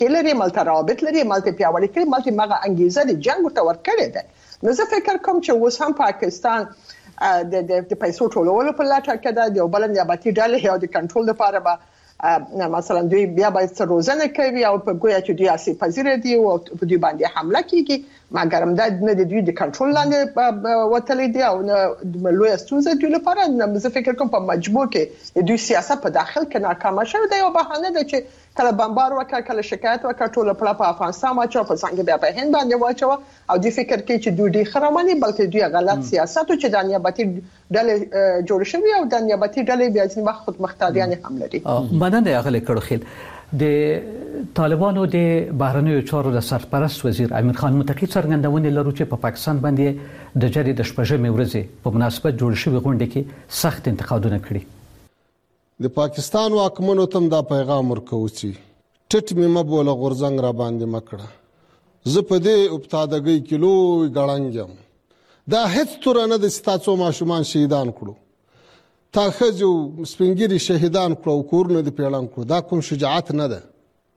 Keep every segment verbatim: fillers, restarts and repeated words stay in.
کې لري، مالته روابط لري، مالته پیاوړي کړي، مالته مغه انګیزه د جنگ ورته ورکړي ده. نو زه فکر کوم چې اوس هم پاکستان د د پیسو ټولولو په لټه کې ده، د بل نیابتي ډلې او د کنټرول لپاره به مثلا دوی بیا باید څه روزنه کوي او په ګویا چې دوی اسی پذیر دي او په دوی باندې حمله کوي، مګر هم دا نه د دوی د کنټرول لاندې وتلې دي او نه لوی ستونزه دوی لپاره. زه فکر کوم په مجموع کې دوی سیاست په داخل کې ناکام شوی دی او بهانه ده چې کله بمبار وکړه، کله شکایت وکړه، ټول په افغانستان واچو، په څنګه بیا په هند باندې واچو او دوی فکر کوي چې دوی ډیر خرماني، بلکې دوی غلط سیاست او چې د نیابتي ډلې جوړ شوی او د نیابتي ډلې بیا ځینې وخت خود مختاریان هم لري. مننه اغلی کړوخیل. د طالبانو د بهرنیو چارو د سرپرست وزیر امیر خان متقی څرګندونې لرو چې په پاکستان باندې د جری د شپږمې ورځې په مناسبت جوړ شوی غونډه کې سخت انتقادونه کړي. د پاکستان واکمنو تم دا پیغام ورکوي چې ټټ مې مبوله غورځنګ را باندې مکړه، زه په دې ابتداګي کې لوی ګړنګم، دا هیڅ تور نه د ستاسو ماشومان شهیدان کړو، تا خځو سپینګری شهیدان کړو، کورونه د پیړان کړو، دا کوم شجاعت نه ده،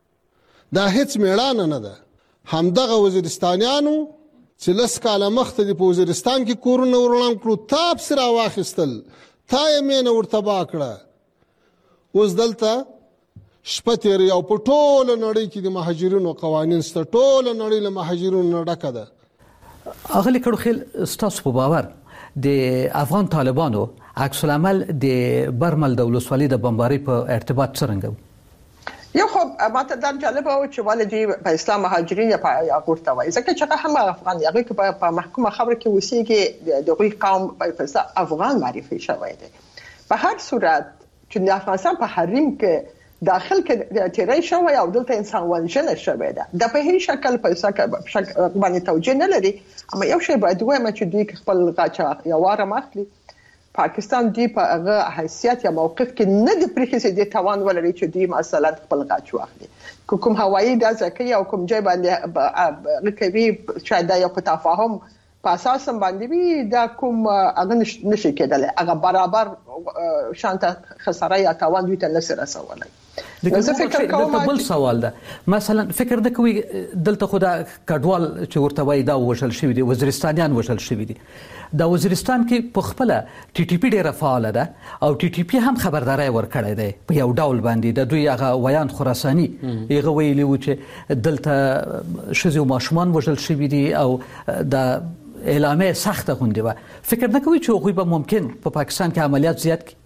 دا هیڅ میړانه نه ده. همدغه وزیرستانیانو چې لس کاله مخته د وزیرستان کې کورونه ورلان کړو، تاب سره واخیستل، تا یې مینه ورتبا کړه، اوس دلته شپه تیري او په ټوله نړۍ کې د مهاجرینو قوانین سته، ټوله نړۍ له مهاجرینو ډکه ده. اغلی کړوخیل، ستاسو په باور د افغان طالبانو عکس العمل د برمل د ولسوالۍ د بمبارۍ په ارتباط څرنګه و؟ یو خو ماته دا جالبه و چې ولې دوی په اسلام مهاجرین په یاغور ته وایي، ځکه چې هم افغان یاغي کې په محکومه خبره کې اوسېږي، د غوي قوم په افغان معرفي شوی دی. په هر صورت چې د افغانستان په حریم کې داخل کې تیری شوی او دلته انسان وژنه شوی ده، د په هیڅ شکل په شکل باندې توجیه نه لري. اما یو شی باید وایم چې دوی خپل غاچا یا واره مخلي پاکستان دی په هغه حیثیت یا موقف کې نه د پریخي د توان ولري چې دوی مثلا خپل غاچ واخلي. کوم هوایي د ځکه او کوم ځای باندې کوي شاید دا یو په تفاهم په اساس باندې وي، دا کوم هغه نشي کېدل، هغه برابر شانته خساره یا توان دوی ته نه رسولای. دغه فکر کوم بل سوال ده، مثلا فکر د کوي دلته خدا کډوال چې ورته وای دا وشل شوی دی، وزیرستانیان وشل شوی دی، دا وزیرستان کې په خپل ټي ټي پی ډیره فعال ده او ټي ټي پی هم خبرداري ورکړی دی په یو ډول باندې، د دوی هغه ویان خراساني هغه ویلی و چې دلته شذ او ماشومان وشل شوی دی او د اعلامه سخته غونډه و. فکر نه کوي چې هغوی به ممکن په پا پاکستان کې عملیات زیات کړي؟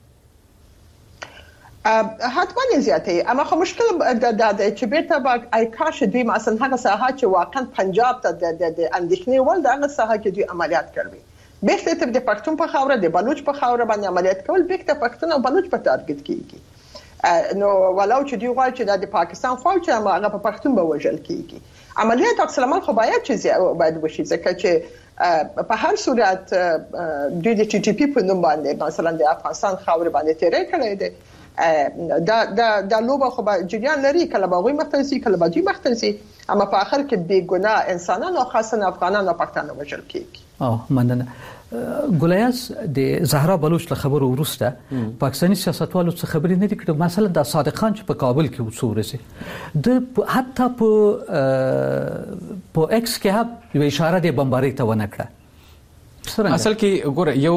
حتما زیاتې، اما خو مشکل د د چې بیرته به ای کاش دوی مثلا هغه ساحه چې واقعا پنجاب ته د د اندېښنې ول د هغه ساحه کې دوی عملیات کوي، بیرته ته د پښتون په خاوره د بلوچ په خاوره باندې عملیات کول، بیرته پښتون او بلوچ په ټارګټ کیږي. نو ولو چې دوی غواړي چې د پاکستان فوج هغه په پښتون به وژل کیږي، عملیات عکس العمل خو باید چې باید وشي، ځکه چې په هر صورت دوی د ټي ټي پی په نوم باندې مثلا د افغانستان خاور باندې تیری کړی دی، دا دا د لوبه خو به جریان لري، کله به غوي مختلسي کله به دوی مختلسي، اما په اخر کې بې ګناه انسانان او خاصه افغانان او پښتانه وژل کیږي. او مننه. ګولیاس د زهرا بلوچ له خبرو وروسته پاکستاني سیاستوالو څخه خبرې نه دي کړې، مثلا د صادق خان چې په کابل کې وڅورسي د حتی په په ایکس کې هم یو اشاره د بمبارۍ ته ونه کړه. اصل کې ګوره یو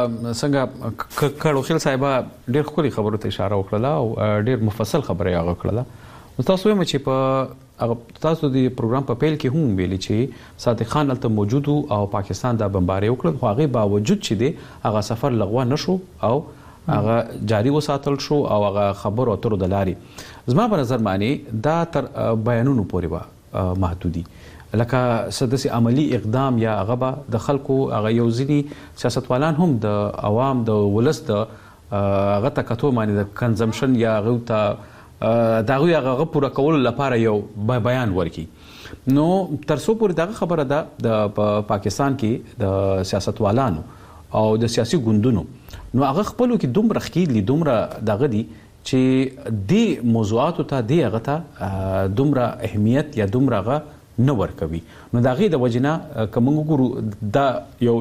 څنګه کړوخیل صاحب ډېر خوري خبرو ته اشاره وکړه او ډېر مفصل خبره یې هغه کړله. تاسو وایم چې په تاسو د پروګرام په پیل کې هم ویلي چې صادق خان الته موجود او پاکستان د بمبارۍ وکړه، خو هغه باوجود چې دی هغه سفر لغوه نشو او هغه جاری وساتل شو او هغه خبرو اترو د لارې زما په نظر باندې دا تر بیانونو پورې به محدودي، لکه سدسي عملی اقدام یا هغه د خلکو هغه یو ځینی سیاستوالان هم د عوام د ولس د هغه تکتو باندې د کنزمپشن یا هغه ته دا غوی هغه پوره کول لپاره یو بیان ورکي. نو تر څو پورې دغه خبره ده د پاکستان کې د سیاستوالانو او د سیاسي ګوندونو نو هغه خپلو کې دومره خکیل دومره دغه دي چې د موضوعاتو ته دی هغه ته دومره اهمیت یا دومره هغه نه ورکوي. نو د هغې د وجې نه که موږ وګورو دا یو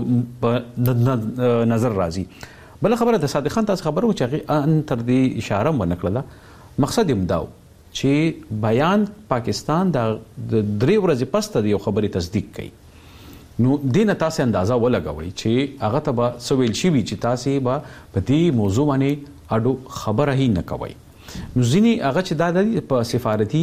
په نظر راځي. بله خبره د صادق خان تاسو خبره و چې هغې ان تر دې اشاره هم ونه کړله، مقصد یې هم دا و چې بیان پاکستان د درې ورځې پس ته یو خبرې تصدیق کړي نو دینه تاسو اندازه ولګوي چې هغه ته به سویل شي چې تاسو به په دې موضوع باندې اډو خبره هی نه کوي نو ځینی هغه چې دا په سفارتي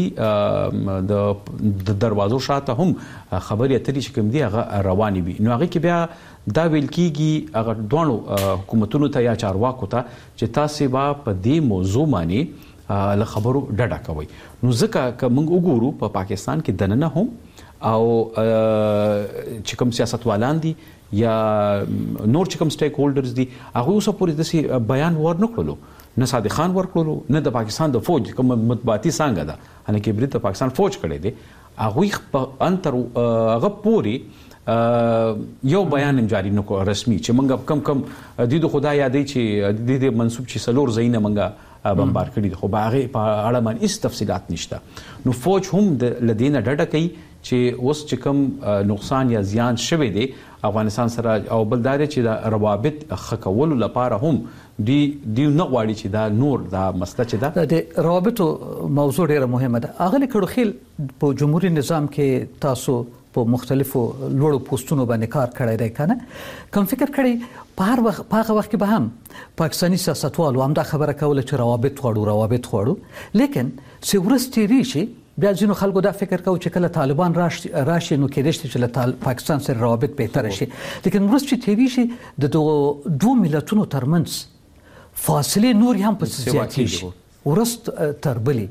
د دروازو شاته هم خبرې اترې چې کوم دي هغه رواني وي نو هغه کې بیا دا ویل کیږي هغه دوه حکومتونو ته یا چارواکو ته چې تاسو به په دې موضوع باندې له خبرو ډډه کوي نو ځکه که موږ وګورو په پاکستان کې دننه هم او چې کوم سیاستوالان دي یا نور چې کوم سټیک هولډرز دي هغه اوسه پورې د بیان ورنکړلو نه صادق خان ورکړلو نه د پاکستان د فوج کوم مطبوعاتي څنګه ده ان کې برید د پاکستان فوج کړی دی هغه په انتر هغه پوری یو بیان جاری نکو رسمي چې منګه کم کم د خدای یادې چې د منسوب چې سلور زینه منګه بمبار کړی خو باغه په اړه باندې هیڅ تفصيلات نشته نو فوج هم د لدینه ډډه کوي چې اوس چې کوم نقصان یا زیان شوه دی افغانستان سره او بلدار چې د روابط خکول لپاره هم دی دی نه غواړي چې دا نور دا مسله چې دا د روابطو موضوع ډیره مهمه ده اغلی کړو خیل په جمهوریت نظام کې تاسو په مختلفو لوړو پوسټونو باندې کار کړی دی کنه کوم فکر کړی په هر وخت په هغه وخت کې به هم پاکستاني سیاستوالو هم دا خبره کوله چې روابط غواړو روابط غواړو لیکن چې ورستي ریشي بیا ځینو خلکو دا فکر کوي چې کله طالبان راشي راشي نو کېدای شي چې له پاکستان سره روابط بهتر شي لیکن ورستي تیری شي د دوه ملتونو ترمنځ فاصله نور هم په زیاتې شي ورست تربلي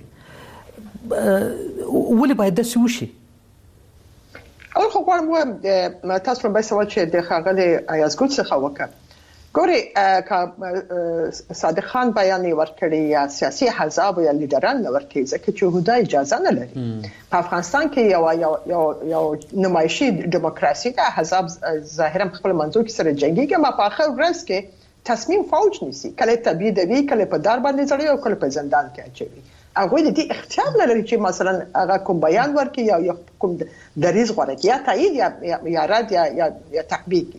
ولې باید د سوشي اول خو کوم تاسو په بس سوال چې د خاغلي ایازګوت څخه وکړ ګوري ک صادق خان بیان ورکړی یا سیاسي احزاب یا لیډران ورکړي ځکه چې هدا اجازه نه لري په افغانستان کې یو یو یو نمایشي دیموکراسي د احزاب ظاهرا خپل منځو کې سره جنگيږي ما په اخر ورځ کې تصمیم فوج نیسي کله تبعیدوي کله په دار باندې ځړي او کله په زندان کې اچوي هغه د دې اختیار لري چې مثلا هغه کوم بیان ورکړي یا کوم دریز غوړي یا تایید یا یا رد یا یا تحقیق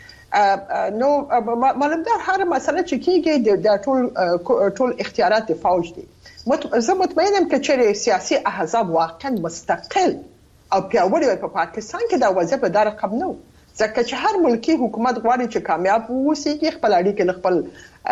نو معلومدار هر مسله چې کیږي د ټول ټول اختیارات د فوج دي زه مطمئنم چې چې سیاسي احزاب واقعا مستقل او پیاوړي په پاکستان کې دا وضعیت به در رقم نه ځکه چې هر ملکی حکومت غواړي چې کامیاب ووسي خپل اړیکې خپل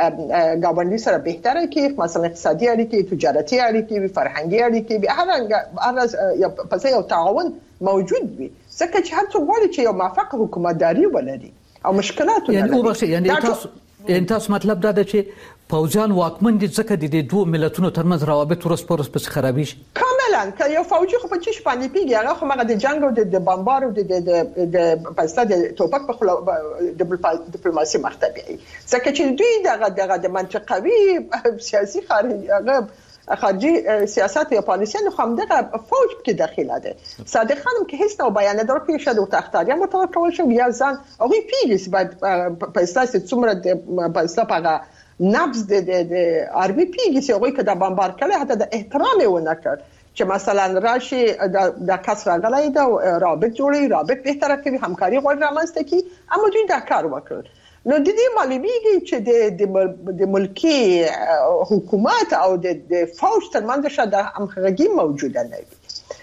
ګاونډي سره بهتره کړي مثلا اقتصادي اړیکې تجارتي اړیکې فرهنګي اړیکې هر هر یا په یو تعاون موجود وي ځکه چې هر څوک غواړي چې یو موافق حکومتداري ولري او مشکلات یعنی او بخښه یعنی تاسو یعنی تاسو مطلب دا ده چې پوځیان واکمن دي ځکه د دوه ملتونو ترمنځ روابط ورس پرس پس خرابې شي کاملا که یو فوجي خو په چی باندې پیږي هغه خو هغه د جنگ او د بمبار او د د د پاسته د توپک په خلا د ډیپلوماسي مرتبه ځکه چې دوی دغه دغه د منطقوي سیاسي خارجي هغه خارجي سیاست یا پالیسی نو هم دغه فوج کې داخله ده صادق خانم که هیڅ نو بیان دار کې شاده او تختاریا متوقع شو یا ځان او پیږي بعد په اساس څومره د پاسته پاغه نبض د د ارمي پیږي چې هغه کده بمبار کړي حتی د احترام یې ونه کړ چې مثلا راشي د کسر غلای دا رابط جوړي رابط بهتره کوي همکاري غوړ رامنځته کی اما دوی دا کار وکړ نو د دې معلومیږي چې د د ملکی حکومت او د فوج ترمنځ شته همغږي موجوده نه وي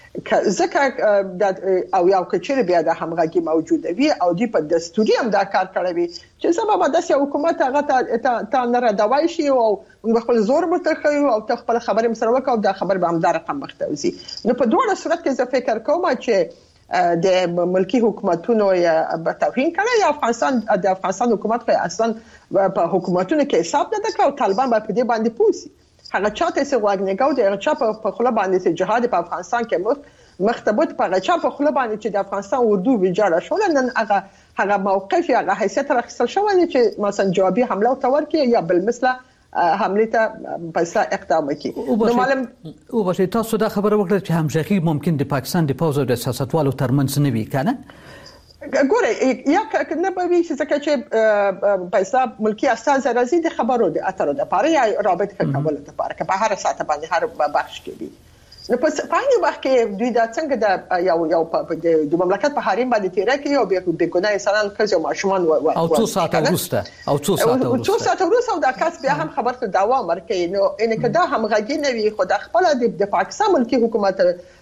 ځکه او یو کچېره بیا د همغږي موجوده وي او د په دستوري هم دا کار کوي چې سبب د سیاسي حکومت هغه ته نه راډوي شي او موږ خپل زور متخیو او خپل خبرې مسره وکاو دا خبر به هم دا رقم مختوزي نو په دوه صورت کې زه فکر کوم چې د ملکی حکومتونو یا توهین کړي یا افغانستان د افغانستان حکومت په اصلا په حکومتونو کې حساب نه دکړو طالبان به په دې باندې پوسی هغه چاته څه واګنګاو د هغه چا په خله باندې چې جهاد په افغانستان کې مختبط په هغه چا په خله باندې چې د افغانستان اردو ویجاړه شول نن هغه هغه موقف یا هغه حیثیت راخصل شو چې مثلا جوابي حمله تور کې یا بل مثله حمله ته پیسې اقدام وکړي نو معلوم او بشه تاسو دا خبره وکړه چې همغږي ممکن د پاکستان د پوز او د سیاستوالو ترمنځ نه وي کنه ګوره یا کنه به وي چې ځکه چې پیسې ملکی اساس راځي د خبرو د اترو د پاره یا رابط کول د پاره که په هر ساعت باندې هر بخش کې دي نو په پایني وخت کې دوی دا څنګه د یو یو د مملکت په حریم باندې تیر کړي او به به ګناه انسانان خځو ماشومان او څو ساعت وروسته او څو ساعت وروسته څو ساعت وروسته دا کس بیا هم خبر ته داوا ورکړي نو ان کدا هم غږی نه وي خو د خپل د پاکستان ملکی حکومت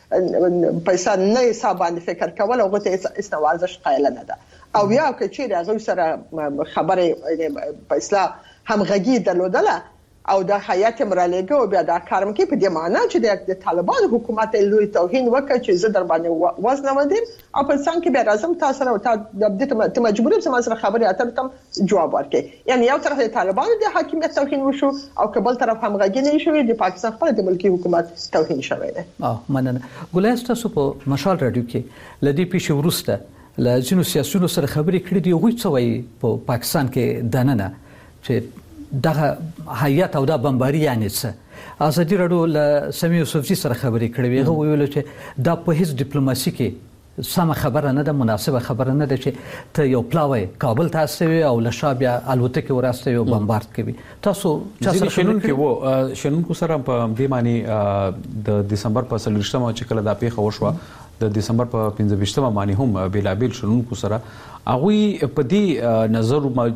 پیسې نه حساب باندې فکر کول او غوته استوازش قایل نه ده او یا چې راغو سره خبره په اصلاح هم غږی درلودله او د حیات مرالېګو بیا دا کارم کې په دې معنی چې د طالبان حکومت لوی توهین وکړي چې زه در باندې وزن ودیم او په څنګه کې بیا راځم تاسو سره د دې ته مجبور یم چې سره خبرې اترې تم جواب ورکړي یعنی یو طرف د طالبان د حاکمیت توهین وشو او کبل طرف هم غږی نه شوی د پاکستان خپل د ملکی حکومت توهین شوی دی. اه مننه ګولایست تاسو په مشال رادیو کې لدی پیښ ورسته ل ځینو سیاسيونو سره خبرې کړې دي غوښ څوي په پاکستان کې دننه چې دغه حیات او د بمباری یعنی څه ازادي راډیو له سمي یوسفزي سره خبرې کړې وي ویل چې دا په هیڅ ډیپلوماسي کې سم خبره نه ده مناسبه خبره نه ده چې ته یو پلاوی کابل ته استوي او لشابیا الوتکه وراسته یو بمبارد کوي تاسو چا سره شنن کې وو شنن کو سره په دې معنی د دسمبر په سلوشتمه چې کله دا پیښه وشوه د دسمبر په پنځه ویشتمه معنی هم بیلابل شنن کو سره هغه په دې نظر مال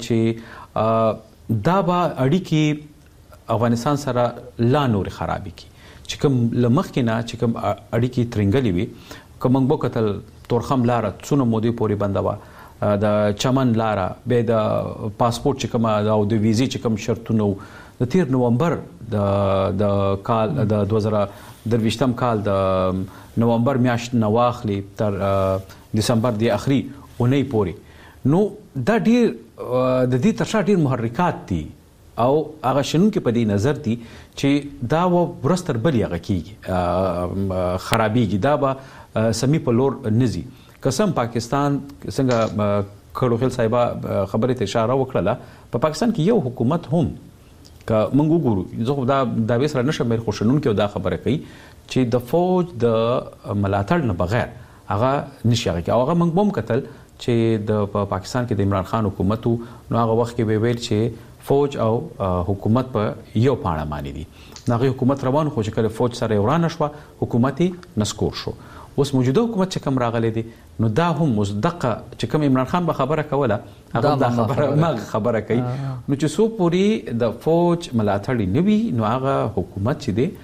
چې دا به اړیکی افغانستان سره لا نور خرابې کی چې کوم لمخ کې نه چې کوم اړیکی ترنګلې وي کوم موږ وکتل تورخم لار څونه مودې پورې بندوا د چمن لار به د پاسپورت چې کوم او د ویزې چې کوم شرطونه د تیر نومبر د د کال د دوه زره درویشتم کال د نومبر میاشت نواخلی تر دسمبر د اخري اونۍ پورې نو دا ډیر د دې ترشا ډیر محرکات دي او هغه شنن کې په دې نظر دي چې دا و ورستر بلی هغه کیږي خرابېږي دا به سمي په لور نزي قسم پاکستان څنګه کړو خل صاحب خبره ته اشاره وکړه په پاکستان کې یو حکومت هم که موږ وګورو زه دا د وسره نشم مې خوشنون کې دا خبره کوي چې د فوج د ملاتړ نه بغیر هغه نشي هغه هغه موږ بم قتل چې د پاکستان کې د عمران خان حکومت نو هغه وخت کې ویل چې فوج او حکومت په یو پاڼه باندې دي هغه حکومت روان خو چې کله فوج سره ورانه شو حکومت نسکور شو اوس موجوده حکومت چې کوم راغلي دي نو دا هم مصدقه چې کوم عمران خان به خبره کوله هغه دا خبره ما خبره کوي نو چې سو پوری د فوج ملاتړ نوي نو هغه حکومت چې دی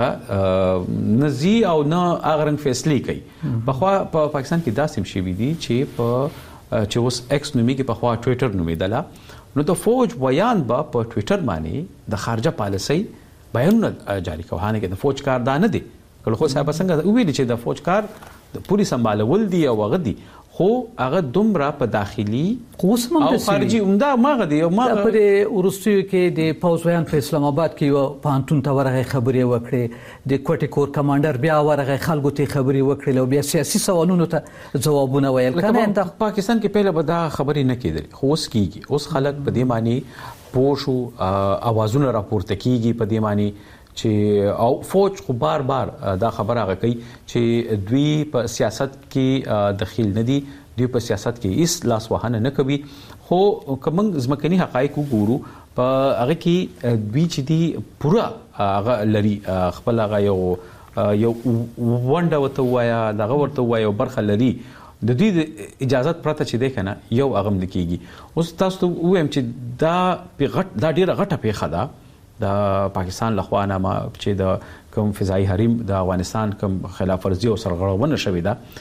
هغه نزي او نه هغه رنګ فیصله کوي په خوا په پاکستان کې داسې شي دي چې په چې اوس ایکس نومي کې په خوا ټوئیټر نومیدله نو د فوج بیان به په ټوئیټر باندې د خارجه پالیسي بیانونه جاری کوي هانه کې د فوج کار دا نه دی کله خو صاحب څنګه ویل چې د فوج کار د پولیس سمبالول دی او غدي خو هغه دومره په داخلي قوسم او خارجي عمده ماغه دی او ماغه په ورستیو کې د پوزویان په اسلام آباد کې یو پانتون ته ورغه خبرې وکړي د کوټي کور کمانډر بیا ورغه خلکو ته خبرې وکړي او بیا سیاسي سوالونو ته جوابونه ویل کنه د پاکستان کې پهله به دا خبرې نه کېدل خو اوس کیږي اوس خلک په دې معنی پوښو اوازونه راپورته کیږي په دې معنی چې او فوج خو بار بار دا خبره هغه کوي چې دوی په سیاست کې دخیل نه دي دوی په سیاست کې هیڅ لاس وهانه نه کوي خو کوم ځمکني حقایق وګورو په هغه کې دوی چې دي پورا هغه لري خپل هغه یو یو ونده وته وایا دغه ورته وایا برخه لري د دې اجازه پرته چې ده کنه یو اغم نکېږي اوس تاسو وایم چې دا په غټ دا ډیره غټه پیښه ده د پاکستان لخوا نه ما چې د کوم فضائي حریم د افغانستان کوم خلاف ورزي او سرغړونه شوې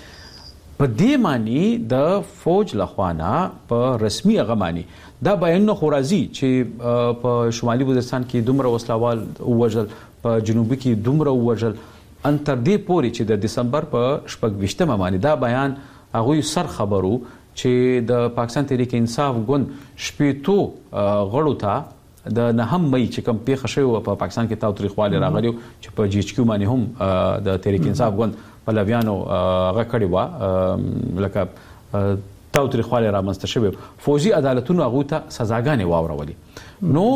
ده په دې معنی د فوج لخوا نه په رسمي هغه معنی دا بیان خو راځي چې په شمالي وزیرستان کې دومره وسلوال وژل په جنوبي کې دومره وژل ان تر دې پورې چې د دسمبر په شپږ ویشتمه باندې دا بیان هغه سر خبرو چې د پاکستان تحریک انصاف ګوند شپېتو غړو ته د نهم مئی چې کوم پیښه شوی په پاکستان کې تاوتریخوالی راغلی چې په جی ایچ کیو باندې هم د تحریک انصاف ګوند پلویانو هغه کړی و لکه تاوتریخوالی رامنځته شوی فوجي عدالتونو هغه ته سزاګانې واورولې نو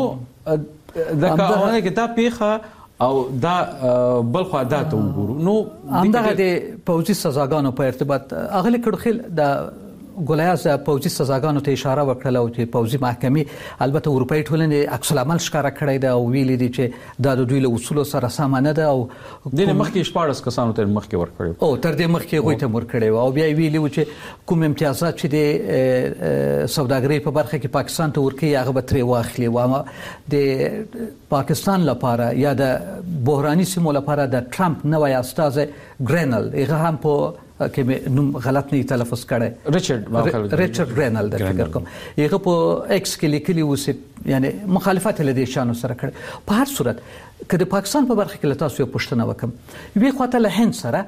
د کاونه کې دا پیښه او دا بل خو دا ته وګورو نو همدغه د فوجي سزاګانو په ارتباط اغلی کړو خل د ګولیاز پوځي سزاګانو ته اشاره وکړه او چې پوځي محکمې البته اروپאי ټولنې عکس العمل ښکارا کړی دا او ویلي دي چې دا د دوی له اصولو سره سم نه ده او د مخکې شپږ کسانو ته مخکې ورکړي او تر دې مخکې غوي ته ورکړي او بیا ویلي و چې کوم امتیازات چې د سوداګرۍ په برخه کې پاکستان ته ورکړي هغه به ترې واخلي و د پاکستان لپاره یا د بحراني سیمو لپاره د ټرمپ نوی استازی ګرینل هغه هم په کې نوم غلط نه تلفظ کړي ریچارډ ریچارډ ګرینل د فکر کوم هغه په ایکس کې لیکلي و چې یعنی مخالفت له دې شانو سره کړي په هر صورت که د پاکستان په برخه کې له تاسو یو پوښتنه وکم وی خواته له هند سره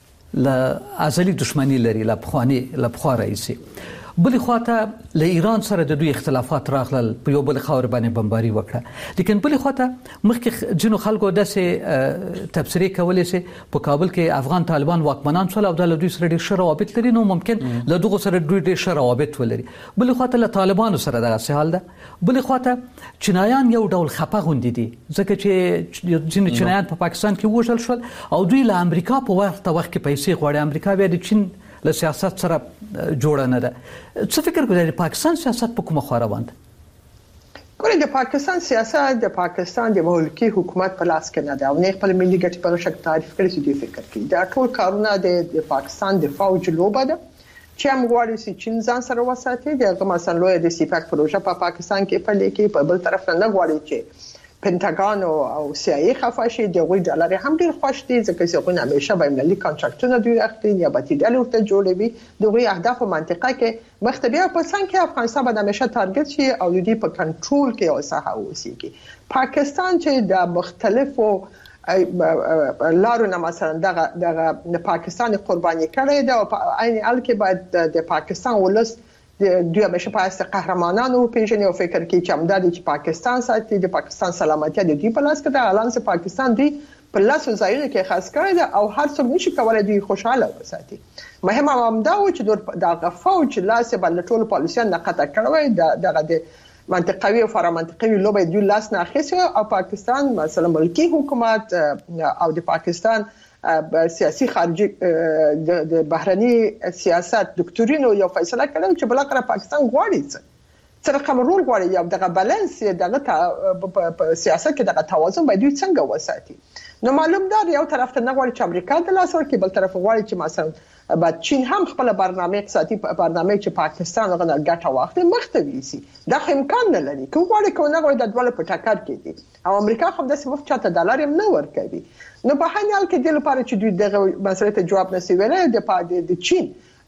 له ازلي دښمنی لري له پخوانی له پخوا رئیسي بلې خواته له ایران سره د دوی اختلافات راغلل په یو بل خاور باندې بمباري وکړه لیکن بلې خواته مخکې جنو خلکو داسې تبصرې کولې چې په کابل کې افغان طالبان واکمنان شول او د دوی سره ډېر ښه روابط لري نو ممکن له دغه سره دوی ډېر ښه روابط ولري بلې خواته له طالبانو سره دغه حال ده بلې خواته چینایان یو ډول خپه غوندي دي ځکه چې ځینې چینایان په پاکستان کې وژل شول او دوی له امریکا په وخت وخت کې پیسې غواړي امریکا بیا د چین له سیاست سره جوړه نه ده څه فکر کوئ د پاکستان سیاست په کومه خوا روان ده ګورئ د پاکستان سیاست د پاکستان د ملکی حکومت په لاس کې نه ده او نه خپل ملي ګټې په شک تعریف کړي چې دوی فکر کوي دا ټول کارونه د پاکستان د فوج لوبه ده چې هم غواړي چې چین ځان سره وساتي دغه مثلا لوی د سیپاک پروژه په پاکستان کې په لیکي په بل طرف نه غواړي چې پینټاګون او سی آی ای خفاشي دغه ډالر هم ډیر خوش دي ځکه چې هغه همیشه بین المللي کانټراکټونه دوی اخلي یا به ډالر ورته جوړوي دغه اهداف او منطقه کې مختبیا په څنګه کې افغانستان به همیشه تارګت شي او دوی په کنټرول کې اوسه اوسېږي پاکستان چې د مختلفو لارو نه مثلا دغه دغه پاکستان قرباني کړی دا او عین حال کې باید د پاکستان ولس دوی همیشه پاسه قهرمانانو پیژني او فکر کوي چې امدادي چې پاکستان ساتي د پاکستان سلامتی د دوی په لاس کې ده الانس پاکستان دی په لاس ځایونو کې خاص کړی ده او هر څوک نشي کولای دوی خوشاله وساتي مهمه امدا و چې د فوج لاس باندې ټول پالیسیان نه قطع کړوي دغه د منطقوي او فرامنطقوي لوبې دوی لاس نه اخیسي او پاکستان مثلا ملکی حکومت او د پاکستان سیاسي خارجي د بهرني سیاست دکتورینو یو فیصله کړو چې بلکره پاکستان غواړي چې رقم رول غواړي یا دغه بالانس دغه په سیاست کې دغه توازن باید څنګه وساتي نو معلوم ده یو طرف ته نه غواړي چې امریکا د لاس ورکړي بل طرف غواړي چې مثلا بعد چین هم خپل برنامه اقتصادي برنامه چې پاکستان غوښنه ګټه واخلي مخته ویسي دا امکان نه لري کوم غواړي کوم نه غواړي د ډول په ټاکر کې دي او امریکا هم د مفت چاته ډالر هم نه ورکوي نو په هغه حال کې د لپاره چې دوی دغه مسله ته جواب نسی ویلای د د چین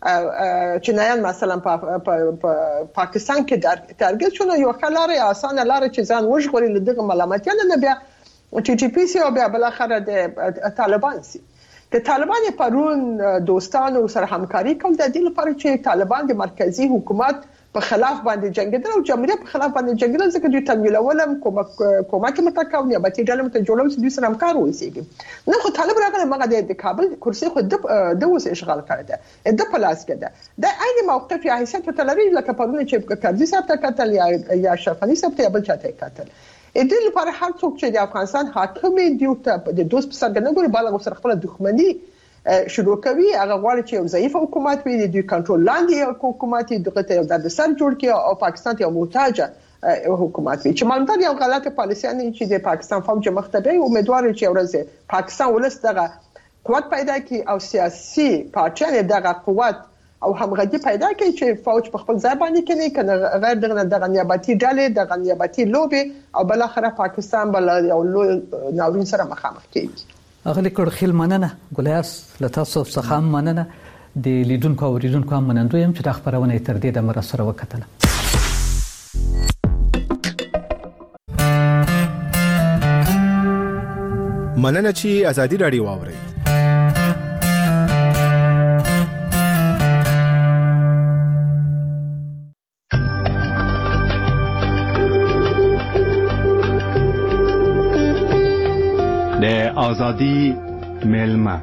چینایان مثلا په پاکستان کې تارګت شونه یو خلاره اسانه لاره چې ځان وژغوري له دغه ملامتیان نه بیا چې ټي پی سی او بیا بل اخر د طالبان سي د طالبان پرون دوستانو سره همکاري کول د دې لپاره چې طالبان د مرکزی حکومت په خلاف باندې جنگیدل او جمهوریت په خلاف باندې جنگیدل ځکه دوی تمویلولم کومک کومک متکاو یا به ډله مت جوړول چې دوی سره همکار وایي نو خو طالب راغله مګه د کابل کرسي خو د د وس اشغال کړی دی د پلاس کې ده د عین موقف یا حیثیت تلري لکه پرونه چې کارځي صاحب ته قتل یا یا شفانی صاحب ته بل چاته قتل د دې لپاره هر څوک چې د افغانستان حاکم دی ته د دوست په سرګنه ګوري بالا سره خپل دښمنی شروع کوي هغه غواړي چې یو ضعیف حکومت وي د کنټرول لاندې حکومت دغه ته یو د سر جوړ کړي او پاکستان ته محتاجه حکومت وي چې مالدار یو غلطه پالیسي نه چې د پاکستان فوج مختبه امیدوار چې ورځ پاکستان ولس دغه قوت پیدا کړي او سیاسي پارټیان دغه قوت او همغږي پیدا کړي چې فوج په خپل ځای باندې کوي کنه غیر دغه د غنیابتي ډلې د غنیابتي لوبي او بل اخره پاکستان بل یو لوی ناورین سره مخامخ کیږي اغلی کړه خل مننه ګلیاس لتاسو څخه مننه د لیدونکو او ریدونکو منندوی هم چې د خبرونه تر دې د مر سره وکټله مننه چې ازادي رادیو واوري آزادی ملما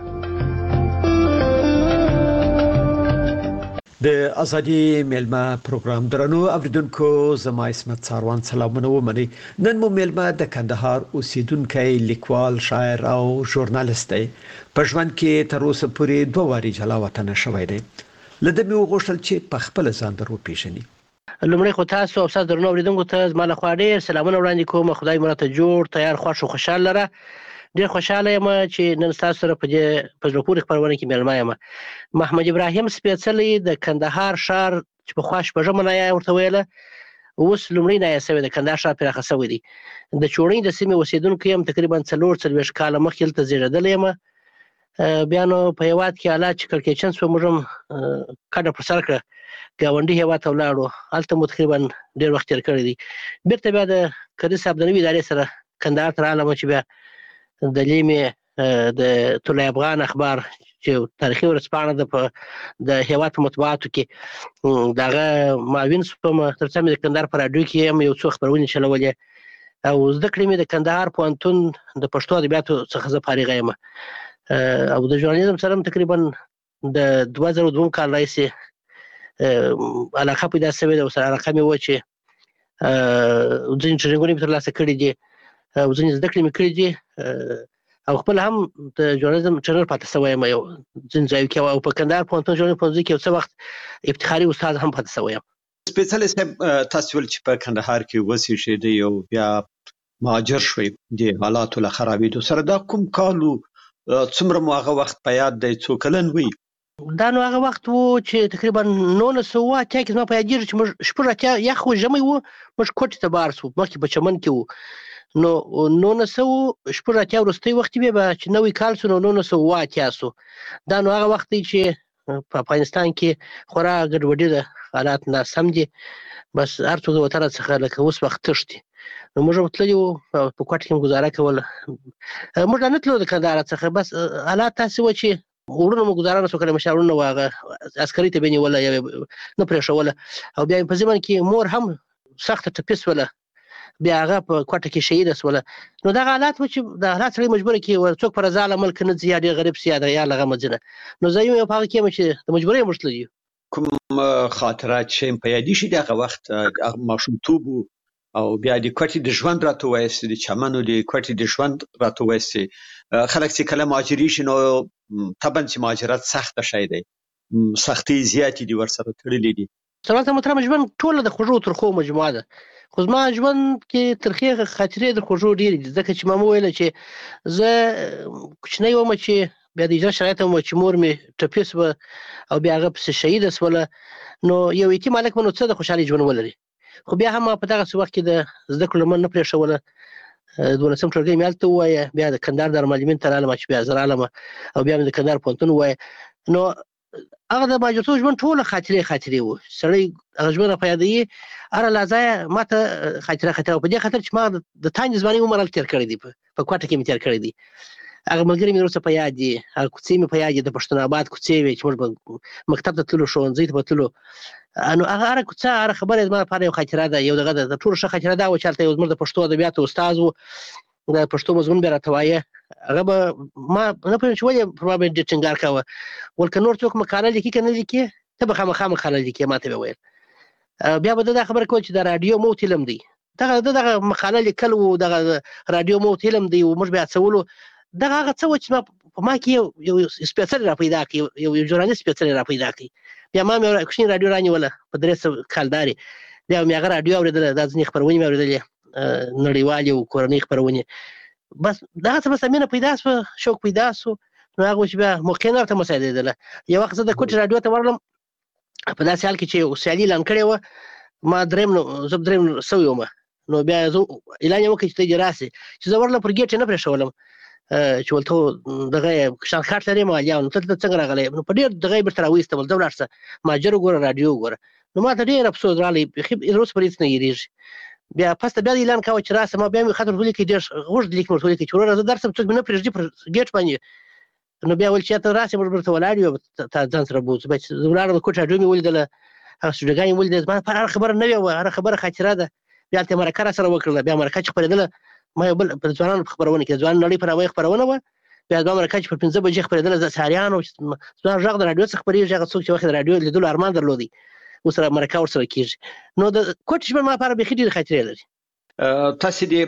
د ازادي ملما پروګرام درنو اوریدونکو زما اسمت څاروان سلامونه ومني نن مو ملما د کندهار اوسیدونکو لیکوال شاعر او ژورنالیست دی په ژوند کې تر اوسه پورې دوه واري جلا وطن شوی دی لده مې وغوښتل چې په خپل ځان در وپېژني. لومړی خو تاسو او تاسو درنو اوریدونکو ته زما له خوا ډېر سلامونه وړاندې کوم. خدای مو راته جوړ تیار خوښ او خوشحال لره. ډېر خوشحاله یم چې نن تاسو سره په دې په زړه پورې خپرونه کې مېلمه یم. محمد ابراهیم سپېڅلی د کندهار ښار چې پخوا شپږمه نایه ورته ویله، اوس لومړی نایه شوی د کندهار ښار پراخه شوی دی. د چوڼۍ د سیمې اوسېدونکی یم. تقریبا څلور څلوېښت کاله مخکې هلته زېږېدلی یم. بیا نو په هېواد کې حالات چې کړکېچن شوه، موږ هم کډه پر سر کړه، ګاونډي هېواد ته ولاړو. هلته مو تقریبا ډېر وخت تېر کړی دی. بېرته بیا د کدي صاحب د نوي ادارې سره کندهار ته راغلم چې بیا د لیمې د طلوع افغان اخبار چې تاریخي ورځپاڼه ده په د هېواد په مطبوعاتو کې، د هغه معاون شوم. تر څو مې د کندهار په راډیو کې هم یو څو خپرونې چلولې او زده کړې مې د کندهار پوهنتون د پښتو ادبیاتو څخه زه فارغه یم. او د ژورنالیزم سره هم تقریبا د دوه زره دوه کال راهیسې علاقه پیدا شوې ده. ورسره علاقه مې وه چې ځینې ټرینینګونه مې ترلاسه کړي دي او ځینې زده کړې مې کړي دي او خپل هم د ژورنالیزم ټرینر پاتې شوی یم یو ځینې ځایو کې، او په کندهار پوهنتون ژورنالیزم پوهنځي کې یو څه وخت افتخاري استاد هم پاتې شوی یم. سپېڅلی صاحب، تاسو ویل چې په کندهار کې وزېږېدئ او بیا مهاجر شوئ د حالاتو له خرابېدو سره. دا کوم کال و؟ څومره مو هغه وخت په یاد دی؟ څو کلن وئ؟ دا نو هغه وخت و چې تقریبا نولس سوه اتیا کې زما په یادېږي چې موږ شپږ اتیا یخ و، ژمی و، موږ کوټې ته بار شو. مخکې په چمن کې و. نو نولس سوه شپږ اتیا وروستی وخت بیا به چې نوی کال شو نو نولس سوه اووه اتیا شو. دا نو هغه وخت دی چې په افغانستان کې خورا ګډوډي ده، حالات ناسم دي، بس هر څوک د وطن څخه لکه اوس وخت تښتي. نو موږ هم تللي وو په کوټه کې هم ګزاره کوله. موږ نه تلو د کندهار څخه، بس حالات داسې وه چې وروڼو مو ګزاره نه شو کړی. مشر وروڼه وو، هغه عسکري ته به یې نیوله یا نه پرېښوله، او بیا په ضمن کې مور هم سخته ټپي شوله، بیا هغه په کوټه کې شهیده شوله. نو دغه حالات و چې د حالات سړی مجبوره کړي څوک په رضا له ملک نه ځي، یا ډېر غریب سي یا د یا له غمه ځي نه. نو زه یم په هغه کې یم چې د مجبورۍ موږ تللي یو. کوم خاطرات چې په یادې شي د هغه وخت ماشومتوب و او بیا د کوټې د ژوند راته ووایاست، د چمنو د کوټې د ژوند راته ووایاست. خلک چې کله مهاجرېږي نو طبعا چې مهاجرت سخته شی دی، سختۍ زیاتې دي ورسره تړلې دي. سلامت محترم، ژوند ټوله د خوږو ترخو مجموعه ده، خو زما ژوند کې ترخې خاطرې د خوږو ډېرې دي، ځکه چې ما مو ویله چې زه کوچنی وم چې بیا د هجرت شرایط هم و چې مور مې ټپي شوه او بیا هغه پسې شهیده شوله. نو یو یتیم هلک به نو څه د خوشحالۍ ژوند ولري، خو بیا هم په دغسې وخت کې د زده کړو لمن نه پرېښوله. دولسم ټولګۍ مې هلته ووایه، بیا د کندهار دارالمعلمین ته رالم چې بیا زه رالم او بیا مې د کندهار پوهنتون ووایه. نو هغه د مهاجرتوب ژوند ټوله خاطرې خاطرې و. سړی هغه ژوند په یادوي، هره لحظه یې ما ته خاطره خاطره و، په دې خاطر چې ما د تانجې ځوانۍ عمر هلته تېر کړی دی، په کوټه کې مې تېر کړی دی. هغه ملګري مې وروسته په یاد دي، هغه کوڅې مې په یاد دي، د پښتون آباد کوڅې وې چې موږ به مکتب ته تللو، ښوونځي ته به تللو. نو هغه هره کوڅه هره خبره زما لپاره یو خاطره ده، یو دغه ده. د ټولو ښه خاطره دا وه چې هلته یو زموږ د پښتو ادبیاتو استاد و، د پښتو مضمون به یې راته وایه. هغه به ما نه پوهېږم چې ولې پر ما باندې ډېر ټینګار کاوه، ول که نور څوک مقاله لیکي که نه لیکي، ته به خامخا مقاله لیکې، ما ته به ویل. بیا به ده دا خبره کوله چې د راډیو موت علم دی. دغه د دغه مقاله لیکل و، دغه راډیو موت علم دی، موږ به هڅولو. دغه هغه څه و چې ما په ما کې یو سپېڅلی را پیدا کړي، یو ژورنالیست سپېڅلی را پیدا کړي. بیا ما مې کوچنۍ راډیو رانیوله په درې سوه کالدارې، بیا مې هغه راډیو اورېدله، دا ځینې خپرونې مې اورېدلې نړیوالې او کورنۍ خپرونې. بس دغسې بس مینه پیدا شوه، شوق پیدا شو. نو هغه و چې بیا موقع نه ورته مساعدېدله. یو وخت زه د کوټې راډیو ته ورغلم، په داسې حال کې چې یو سیالي اعلان کړې وه، ما درېیم زه درېیم سوی وم. نو بیا زه اعلان یې وکړ چې ته دې راسې، چې زه ورغلم پر ګیټ یې نه پرېښولم چې ولته دغه کشان کارت لرې مالیا، نو ته دلته څنګه راغلی؟ نو په ډېر دغه یې بېرته راوایستم، ځه ولاړ شه مهاجر وګوره، راډیو وګوره. نو ما ته ډېر افسوس راغلی، بیخي تر اوسه پورې هېڅ نه هېرېږي. بیا پس ته بیا د اعلان کوه چې راسه، ما بیا مې خط ورته ولیکئ، ډېر اوږد لیک مې ورته ولیکئ چې وروره زه درسم، څوک مې نه پرېږدي پر ګیټ باندې. نو بیا ویل چې یا ته راسې، موږ بېرته ولاړ یو، تا ځان سره بوځو. بیا چې زه ولاړم، د کوټې راډیو مې ولیدله، هغه سټوډیوګانې مې ولیدلې، زما لپاره هره خبره نوې وه، هره خبره خاطره ده. بیا هلته یې مرکه را سره وکړله، بیا مرکه چې خپرېدله، ما یو بل په ځوانانو په خپرونه کې د ځوان نړۍ په نامه خپرونه وه، بیا زما مرکه چې پر پنځه بجې خپرېدله، د سهاریانو زما غږ د راډیو څخه خپرېږي، هغه څوک چې وخت د راډیو لیدلو ارمان درلودی، ورسره مرکه ورسره کېږي. نو د کوټې ژوند ما لپاره بیخي ډېرې خاطرې لري. تاسې د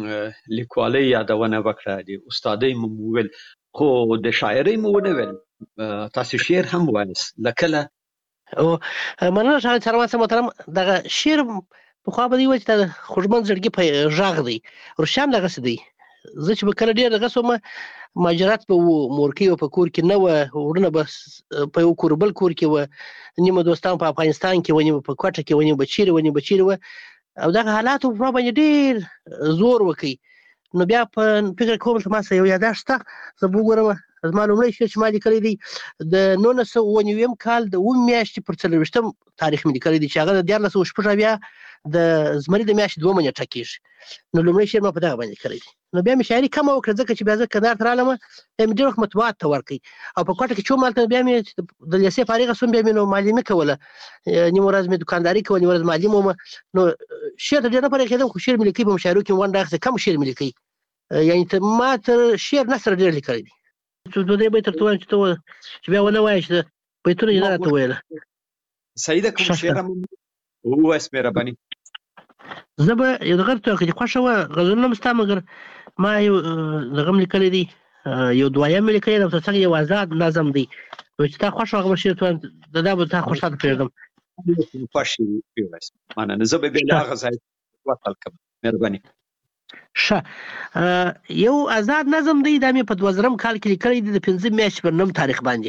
لیکوالۍ یادونه وکړه، د استادۍ مو وویل، خو د شاعرۍ مو ونه ویل. تاسې شعر هم وایاست، له کله او مننه شاه سرماسه محترم دغه شعر په خو به دی و چې د خوشمن زړګي په غږ دی روشام دغه څه دی زه چې به کله ډېر دغه سوم مهاجرت به و مورکۍ په کور کې نه وه وروڼه به په یو کور بل کور کې وه نیمه دوستان په افغانستان کې ونیمه په کوټه کې ونیمه به چیرې ونیمه به چیرې وه او دغه حالاتو په باندې ډېر زور وکړي نو بیا په فکر کوم چې ما سره یو یادښت شته زه به وګورم زما لومړی شعر چې ما لیکلی دی د نولس سوه اووه نویم کال د اوومې میاشتې پر څلرویشتم تاریخ مې لیکلی دی چې هغه د دیارلس سوه شپږ اویا د زمري د میاشتې دوه نیټه کېږي نو لومړی شعر ما په دغه باندې لیکلی دی نو بیا مې شاعري کمه وکړه ځکه چې بیا زه کندهار ته رالم بیا مې ډېر وخت مطبوعات ته ورکړئ او په کوټه کې چې وم هلته بیا مې د لیسې فارغه سوم بیا مې نو معلمي کوله نیمه ورځ مې دوکانداري کوله نیمه ورځ معلم وم نو شعر ته ډېر نه پرېښېدم خو شعر مې لیکئ په مشاعرو کې مې ونډه اخیستې کم شعر مې لیکئ یعنې ما تر شعر نثر ډېر لیکلی دی دوه درې بیت درته وایم چې ته چې بیا ونه وایې چې بیتونه یې نه راته وویله صحیح ده کوم شعر هم ووایاست مهرباني زه به یو دغه ته که دې خوښه وه غزلونه هم شته مګر ما یو دغه هم لیکلی دی یو دویم مې لیکلی دی او تر څنګ یو آزاد نظم دی نو چې تا خوښ وه هغه به شعر ته وایم د دا به تا خوشحاله پرېږدم خوښ یې ووایاست مننه زه به بیا له هغه ځای وصل کوم مهرباني ښه یو آزاد نظم دی دا مې په دوه زرم کال کې لیکلی دی د پنځه میاشتې پر نهم تاریخ باندې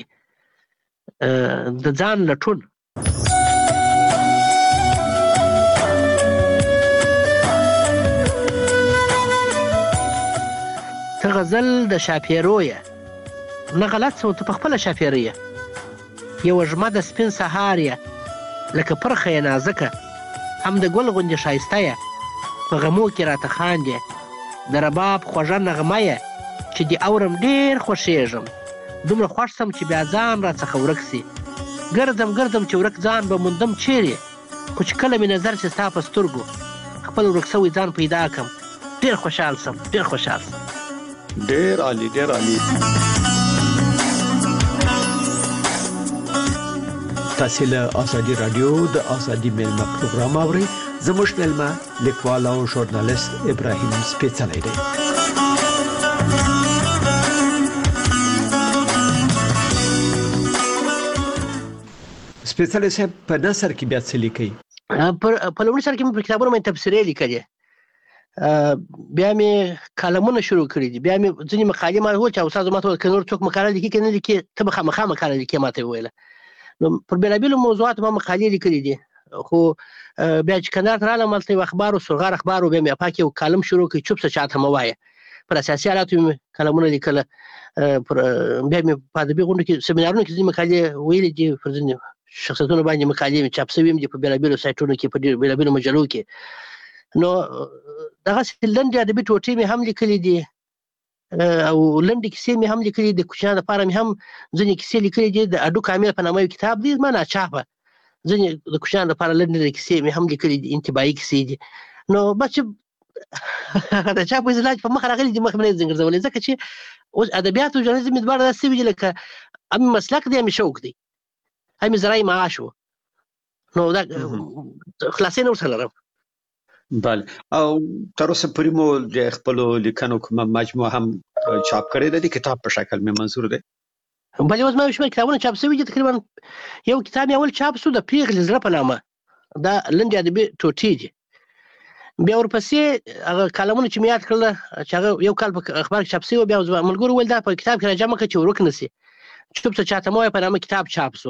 د ځان لټون ته غزل د شاپیرو یې نه غلط څه ته پخپله شاپیره یې یوه ژمه د سپین سهار یې لکه پرخه یې نازکه هم د ګل غوندې ښایسته یې په غمو کې راته خاندې د رباب خوږه نغمه یې چې دې اورم ډېر خوښېږم دومره خوښ سم چې بیا ځان راڅخه ورک سي ګرځم ګرځم چې ورک ځان به موندم چیرې خو چې کله مې نظر سي ستا په سترګو خپل ورک سوی ځان پیدا کړم ډېر خوشحال سم ډېر خوشحال سم ډېر عالي ډېر عالي تاسو له ازادي رادیو د ازادي میلمه پروګرام اورئ زموږ میلمه لیکوال او ژورنالیست ابراهیم سپېڅلی دی سپېڅلی صاحب په نثر کې بیا څه لیکئ په لومړي سر کې مې په کتابونو باندې تبصرې لیکلې بیا مې کالمونه شروع کړي دي بیا مې ځینې مقالې ما وویل چې استاد زما ته که نور څوک مقاله لیکي که نه لیکي ته به خامخا مقاله لیکې ما ته یې وویله نو پر بېلابېلو موضوعاتو ما مقالې لیکلي دي خو بیا چې کندهار ته رالم هلته یو اخبار و سرغار اخبار و بیا مې افاق یو کالم شروع کړي چوپ څه چاته مه وایه پر اساسي حالاتو مې کالمونه لیکله بیا مې په ادبي غونډو کې سیمینارونو کې ځینې مقالې ویلې دي پر ځینې شخصیتونو باندې مقالې مې چاپ سوي دي په بېلابېلو سایټونو کې په بېلابېلو مجلو کې نو دغسې لنډې ادبي ټوټې مې هم لیکلي دي او لنډې کیسې مې هم لیکلي د کوچنیانو لپاره مې هم ځینې کیسې لیکلي دي د اډو کامل په نامه یو کتاب دی زما ناچاپه ځینې د کوچنیانو لپاره لنډې کیسې مې هم لیکلي دي انتباهي کیسې دي نو بس چې د چا په اصطلاح په مخ راغلي دي مخ مې نه ځنګرځولې ځکه چې اوس ادبیات او ژورنالیزم مې دواړه داسې وي لکه هم مسلک دی هم شوق دی هم زراعي معاش و نو دا خلاصې نه ورسره لرم بله او تر اوسه پورې مو د خپلو لیکنو کومه مجموعه هم چاپ کړې ده د کتاب په شکل مې منظور دی بلې اوس ما یو شمېر کتابونه چاپ شوي دي تقریبا یو کتاب مې اول چاپ شو د پیغلې زړه په نامه دا لنډې ادبي ټوټې دي بیا ورپسې هغه کالمونه چې مې یاد کړله چې هغه یو کال په اخبار کې چاپ شوي بیا ملګرو وویل دا په کتاب کې راجمع کړه چې ورک نه سي چوپ څه چاته مه وایه په نامه کتاب چاپ شو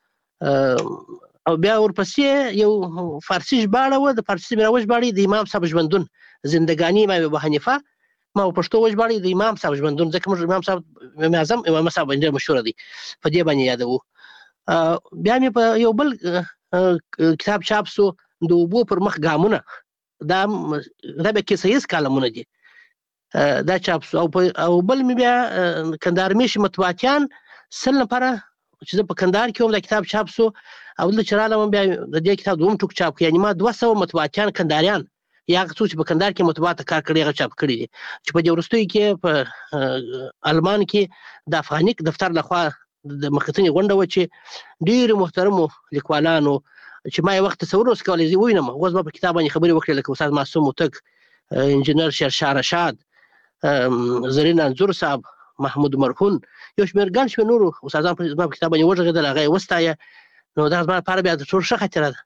او بیا ورپسې یو فارسي ژباړه وه د فارسي مې راوژباړئ د امام صاحب ژوندون زندګاني امام ابو حنیفه ما په پښتو وژباړئ د امام صاحب ژوندون ځکه موږ امام صاحب امام اعظم امام صاحب باندې ډېر مشهوره دی په دې باندې یادوو بیا مې په یو بل کتاب چاپ سو د اوبو پر مخ ګامونه دا دا بیا کیسه ییز کالمونه دي دا چاپ سو او بل مې بیا کندهار میشي مطبوعاتیان سل لپاره چې زه په کندهار کې هم دا کتاب چاپ سو او دلته چې رالم بیا د دې کتاب دوم ټوک چاپ کړي یعنې ما دوه سوه مطبوعاتیان کندهاریان یا هغه څوک چې په کندهار کې مطبوعات ته کار کړی هغه چاپ کړي دي چې په دې وروستیو کې په المان کې د افغانیک دفتر لخوا د مخکتنې غونډه وه چې ډېرو محترمو لیکوالانو چې ما یو وخت تصور اوس کولی زه ووینم اوس به په کتاب باندې خبرې وکړې لکه استاد معصوم هوتک انجینر شیرشاه رشاد زرین انځور صاحب محمود مرهون یو شمېر ګڼ شمېر نورو استادان زما په کتاب باندې وغږېدل هغه یې وستایه نو دا زما لپاره بیا د ټول ښه خاطره ده.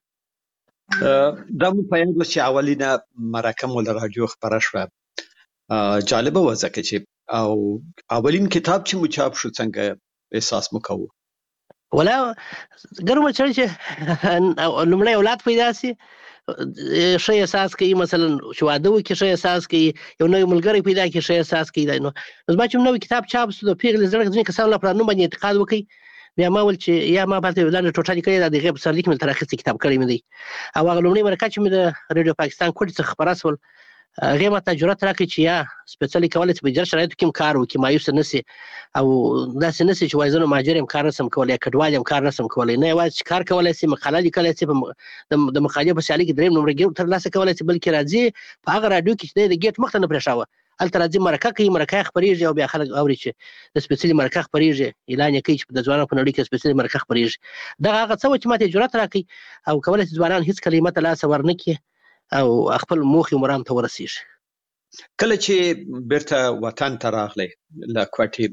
دا مو په یاد چې اولینه مرکه مو له رادیو خبره شوه، جالبه وه ځکه چې او اولین کتاب چې مو چاپ شو څنګه احساس مو کوو؟ ولا ګرمه چړې چې لومړی اولاد پیدا سي ښه احساس کوي، مثلا چې واده وکړي ښه احساس کوي، یو نوی ملګری پیدا کړي ښه احساس کوي. نو زما چې نوی کتاب چاپ شو د پیغلې زړه ځینې کسانو لپاره نوم باندې اعتقاد وکړي، بیا ما ویل چې یا ما باندې ولانه ټوټه لیکلې ده د هغې په سرلیک مې تر اخیستې کتاب کړی مې دی. او هغه لومړی مرکه چې مې د ریډیو پاکستان کوټې څخه خپره شول هغې ما ته جرأت راکړی چې یا سپېڅلي کولی چې په جر شرایطو کې هم کار وکړي، مایوسه نه سي او داسې نه سي چې وایي زه نو مهاجر یم کار نه شم کولی یا کډوال یم کار نه شم کولی. نه یوازې چې کار کولی سي، مقاله لیکلی سي، د مقالې په سیالۍ کې درېیم نمره ترلاسه کولی سي، بلکې راځي په هغه راډیو کې چې دی د ګیټ مخ ته نه پرېښاوه هلته راځي مرکه کوي، مرکه یې خپرېږي او بیا خلک اوري چې د سپېڅلي مرکه خپرېږي، اعلان یې کوي چې د ځوانانو په نړۍ کې سپېڅلي مرکه خپرېږي. دغه هغه څه وه چې ما ته جرأت راکړي او کولی شي ځوانان هېڅکله یې ماته لاس ورنه کړي او خپل موخې مرام ته ورسېږي. کله چې بیرته وطن ته راغلی له کوټې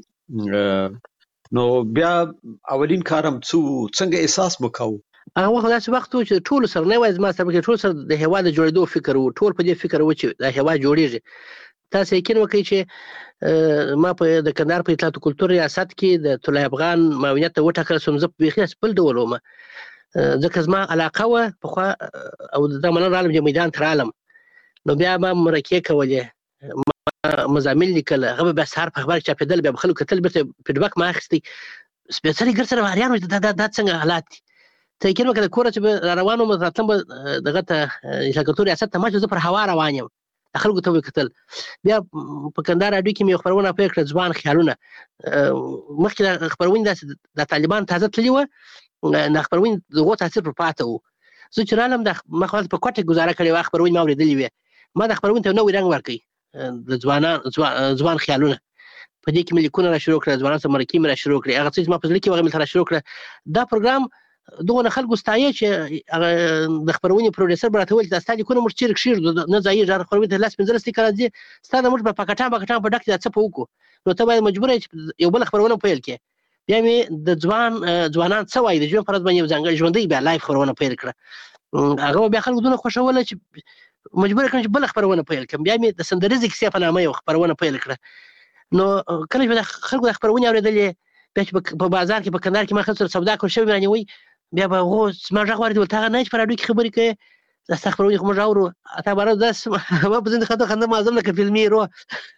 نو بیا اولین کارم څه څنګه احساس مو کوو؟ هغه وخت داسې وخت و چې ټولو سره نه یوازې ما سره بلکې ټولو سره د هېواد د جوړېدو فکر و، ټول په دې فکر و چې دا هېواد جوړېږي. تاسو یقین وکړئ چې ما په د کندهار په اطلاعات و کلتور ریاست کې د طلایي افغان معاونیت ته وټاکل شوم. زه بیخي بل ډول وم، ځکه زما علاقه وه پخوا او دا منل رالم چې میدان ته رالم نو بیا ما مرکې کولې، مضامین لیکل، هغه به بیا سهار په اخبار کې چاپېدل، بیا به خلکو کتل، بیرته فیډبک ما اخیستی. سپېڅلي ګر سره ماریان وایي دا دا څنګه حالات دي. ته یقین وکړه د کوره چې به را روان وم راتلم به دغه ته اطلاعات کلتور ریاست ته ما چې زه پر هوا روان یم خلکو ته به کتل. بیا په کندهار راډیو کې مې یو خپرونه پیل کړه ځوان خیالونه. مخکې د خپرونې داسې د طالبان تازه تللي وه، د خپرونې د هغو تاثیر پر پاته و. زه چې رالم ما خو په کوټه کې ګزاره کړې وه، خپرونې ما اورېدلې وې، ما د خپرونې ته نوی رنګ ورکړی د ځوانان ځوان خیالونه. په دې کې مې لیکونه را شروع کړه، ځوانانو سره مرکې مې را شروع کړې، هغه څه چې زما په زړه کې وه هغه مې را شروع کړه. دا پروګرام دغونه خلکو ستایه چې هغه د خپرونې پروډیوسر به راته وویل چې دا ستا لیکونه موږ چېرې کښېږدو نه ځایېږي، هغه خپرونې ته لس پنځلس لیکه راځي، ستا د موږ په پاکټان پاکټان په ډک دا څه په وکړو، نو ته باید مجبوره یې چې یو بله خپرونه پیل کړې. بیا مې د ځوان ځوانان څه وایي د ژوند په ورځ باندې یو ځانګړی ژوندۍ بیا لایف خپرونه پیل کړه. هغه بیا خلکو دونه خوښوله چې مجبور کړم چې بل خبرونه پیل کړم. بیا مې د سندریزې کیسې په نامه یو خبرونه پیل کړه. نو کله چې خلکو د خبرونه اورېدلې بیا چې په بازار کې په کندهار کې ما خلکو سره سودا کول شوی رانیوي، بیا به هغو زما غږ واورېد ول ته هغه نه چې په راډیو کې خبرې کوې دا ستا خپرونې خو موږ اورو اتا باره داس ما په ځینې خاطر خنده معظم لکه فلمي رو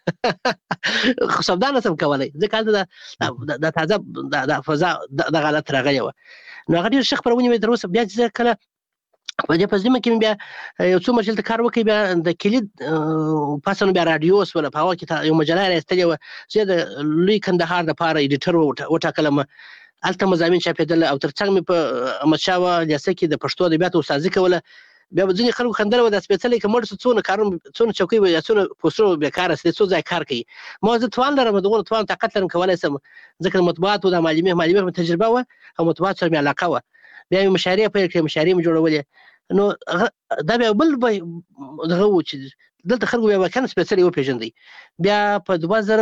خو سودا نه شم کولی ځکه هلته د تازه د فضا دغه حالت راغلی وه. نو هغه ډېر ښه خپرونې مې تر اوسه بیا چې زه کله په دې پزدیمه کې بیا یو څو مجلې ته کار وکړي، بیا د کلید پاسه نو بیا راډیو شوله، په هغه کې یو مجله یې راایستلې وه، زه د لوی کندهار دپاره ایډیټر وټاکلم، هلته مضامین چاپېدل او تر څنګ مې په احمدشاه لیسه کې د پښتو ادبیاتو استاذي کوله. بیا به ځینې خلکو خندله وه دا سپېڅلی که مړ شو څونه کارونه څونه چوکۍ به یا څونه پوسټرونه به بېکاره شي، څو ځای کار کوي. ما زه توان لرم، دغونه توان طاقت لرم کولی شم، ځکه د مطبوعاتو د معلمې معلمې مې تجربه وه او مطبوعاتو سره مې علاقه وه. بیا مې مشاعرې پیل کړې، مشاعرې مې جوړولې. نو دا بیا بل دغه و چې دلته خلکو بیا واقعا سپېڅلي وپېژندئ. بیا په دوه زره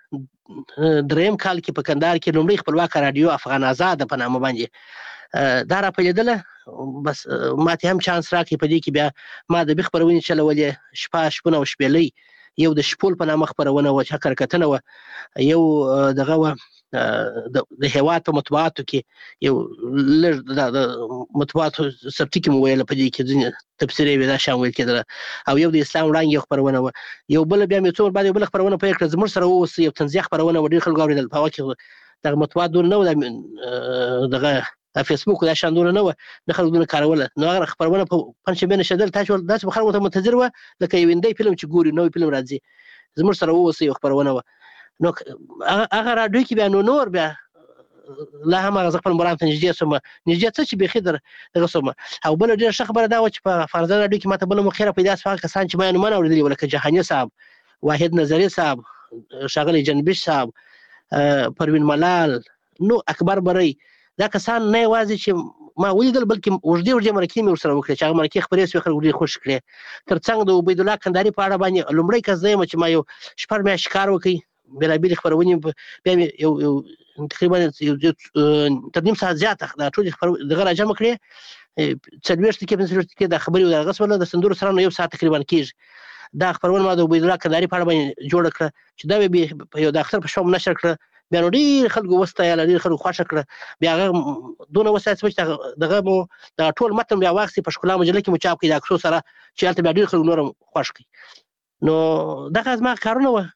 درېیم کال کې په کندهار کې لومړۍ خپلواکه راډیو افغان آزاده په نامه باندې دا راپیلېدله. بس ما ته هم چانس راکړي په دې کې بیا ما ادبي خپرونې چلولې، شپه شپونه او شپېلۍ، یو د شپول په نامه خپرونه وه چې حقرکتنه وه، یو دغه وه د هېواد په مطبوعاتو کې یو لږ د مطبوعاتو سبتي کې مو ویله، په دې کې ځینې تبصرې وې دا شیان ویل کېدله، او یو د اسلام وړانګې یو خپرونه وه، یو بله بیا مې څو ور بعد یو بله خپرونه پیل کړه زموږ سره واوسئ، یو طنزیه خپرونه وه، ډېر خلکو اورېدل. په هغه کې دغه مطبوعات دونه نه وه، دغه فیسبوک دا شیان دونه نه وه، نه خلکو دونه کاروله. نو هغه خپرونه په پنجشنبې نښېدل، تاسې داسې به خلکو ته منتظر وه لکه یو هندی فلم چې ګوري، نوی فلم راځي. زموږ سره واوسئ یو خپرونه وه. نو هغه راډیو کې بیا نو نور بیا لا هم هغه زه خپل مرام ته نږدې شوم، نږدې څه چې بیخي در دغه شوم. او بله ډېره ښه خبره دا وه چې په فرزان راډیو کې ما ته بله موقع راپیدا شوه، هغه کسان چې ما یې نومونه اورېدلي وو لکه جهاني صاحب، واحد نظري صاحب، ښاغلی جنبش صاحب، پروین ملال، نو اکبر بری، دا کسان نه یوازې چې ما ولیدل بلکې اوږدې اوږدې مرکې مې ورسره وکړې چې هغه مرکې خپرې شوې، خلکو ډېر خوښ کړې. تر څنګ د عبیدالله کندهاري په اړه باندې لومړی کس زه یم چې ما یو شپږ میاشتې کار وکړی، بېلابېلې خپرونې، بیا مې یو یو تقریبا تر نیم ساعت زیاته دا ټول دغه راجمع کړې څلوېښت کې پنځه کې د خبرې د غسبله د سندرو سره یو ساعت تقریبا کېږي دا خبرونه ما د عبید الله کندهاري په اړه باندې جوړ کړه چې دا به په یو د اختر په شوم نشر کړه بیا نو ډېر خلکو وستایل ډېر خلکو خوښه کړه بیا هغه دونه وسایل چې دغه مو دا ټول متن بیا واخیستې په ښکلا مجله کې مو چاپ کړي د عکسو سره چې هلته بیا ډېر خلک نور هم خوښ کړي نو دغه زما کارونه وه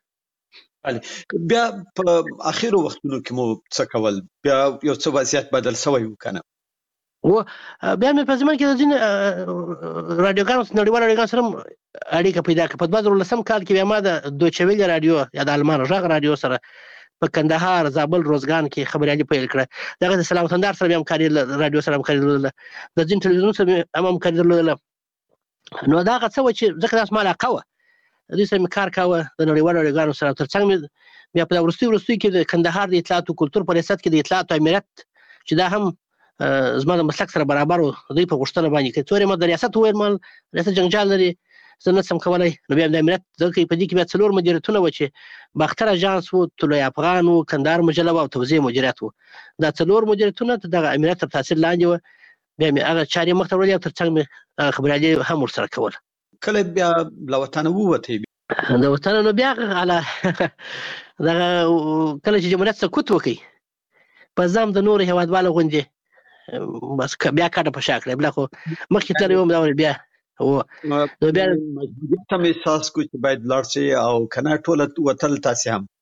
بیا په اخیرو وختونو کې مو څه کول بیا یو څه وضعیت بدل شوی و کنه و بیا مې په زمانه کې د ځینې راډیوګانو نړیوالو راډیوګانو سره اړیکه پیدا کړه په دوه زره لسم کال کې بیا ما د دویچه ویله راډیو یا د المان غږ راډیو سره په کندهار زابل روزګان کې خبريالي پیل کړه دغه د سلام وطندار سره هم همکاري راډیو سره همکاري لرله د ځین ټلویزیون سره هم همکاري لرله نو دا هغه څه و چې ځکه داسې ما علاقه وه دوی سره مې کار کاوه د نړیوالو راډیوګانو سره تر څنګ مې بیا په وروستي وروستي کې د کندهار د اطلاعات او کلتور په ریاست کې د اطلاعات او امنیت چې دا هم زما د مسلک سره برابر و دوی په غوښتنه باندې که څورې ما د ریاست وویل مال ریاست جنجال لري زه نه شم کولی نو بیا د امنیت ځکه په دې کې بیا څلور مدیریتونه وو چې باختر اژانس و طلوع افغان و کندهار مجله وه او توزیع مدیریت و دا څلور مدیریتونه د دغه امنیت تر تاثیر لاندې وه بیا مې هغه چارې مخته وړلې او تر څنګ مې خبریالي هم ورسره کوله کله بیا له وطنه ووتې د وطن نو بیا علا دغه کله چې جمهوریت سقوط وکړي په ځم د نورو هیوادوالو غوندې بس بیا کاټه په شا کړې بله خو مخکې تللی وم دا بیا نو بیا مجبوریت هم احساس کو چې باید لاړ شي او که نه ټوله وتل تاسې هم